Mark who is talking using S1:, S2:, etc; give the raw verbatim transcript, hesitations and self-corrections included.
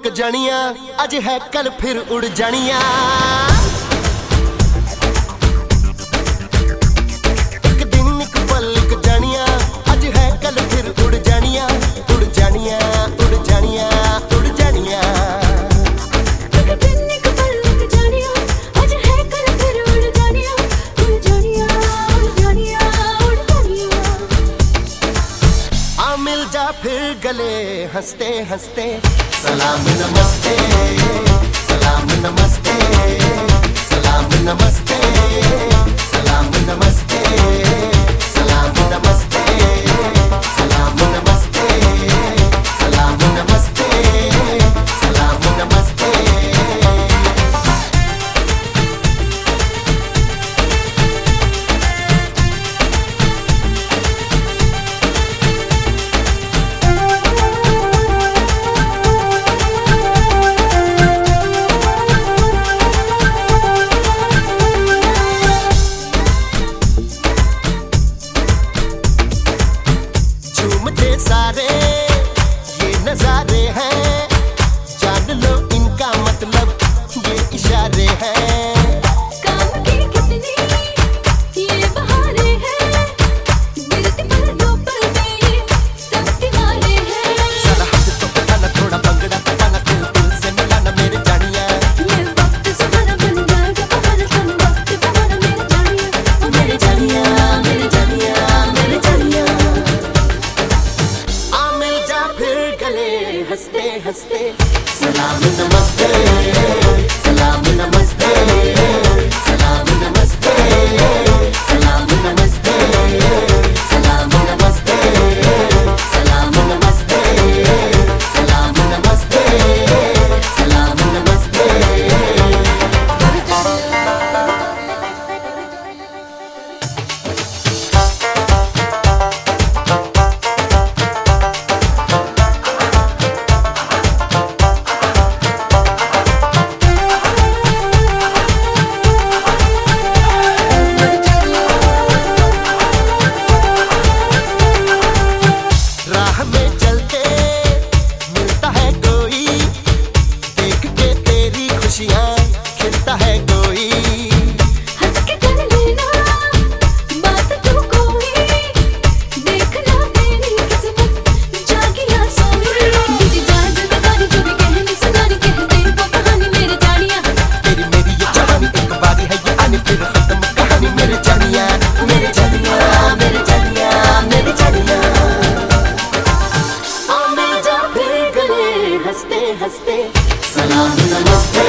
S1: ਇੱਕ ਜਾਣੀਆਂ ਅੱਜ ਹੈ ਕੱਲ ਫਿਰ ਉੜ ਜਾਣੀਆਂ। ਇੱਕ ਦਿਨ ਇੱਕ ਪਲ ਇੱਕ ਜਾਣੀਆਂ ਅੱਜ ਹੈ ਕੱਲ ਫਿਰ ਉੜ ਜਾਣੀਆਂ। ਉੜ ਜਾਣੀਆਂ ਉੜ ਜਾਣੀਆਂ ਉੜ ਜਾਣੀਆਂ। मिल जा फिर गले हंसते हंसते सलाम नमस्ते सलाम नमस्ते सलाम नमस्ते सलाम नमस्ते सलाम नमस्ते सलाम नमस्ते सलाम नमस्ते सलाम नमस्ते। सारे ये नजारे हैं जान लो इनका मतलब ये इशारे हैं।
S2: काम की कितनी ये बहारे हैं गिरती पर्दों पर में ये सब दीवारे हैं।
S1: साला हाथ तो पटाना थोड़ा भंगड़ा पटाना दिल दिल से मिलाना मेरे जानिया।
S2: ये वक्त सुहाना बन जाएगा पवन सन वक्त सुहाना मेरे जानिया ओ मेरे जानिया मेरे जानिया मेरे जानिया। हंसते हंसते सलाम नमस्ते सलाम नमस्ते सलाम नमस्ते सलाम नमस्ते सलाम नमस्ते सलाम नमस्ते सलाम नमस्ते सलाम नमस्ते। खिलता है कोई हंस के कर लेना बात तू कोई देखना मेरी किस्मत जागी या सोई। मेरी जान जिंदगानी जो भी कहनी सुनानी कहते वो कहानी मेरे जानिया।
S1: तेरी मेरी ये जवानी एक बारी है ये आनी फिर खत्म कहानी मेरे जानिया मेरे जानिया मेरे जानिया मेरे जानिया। आ मिल जा फिर गले हंसते हंसते सलाम नमस्ते।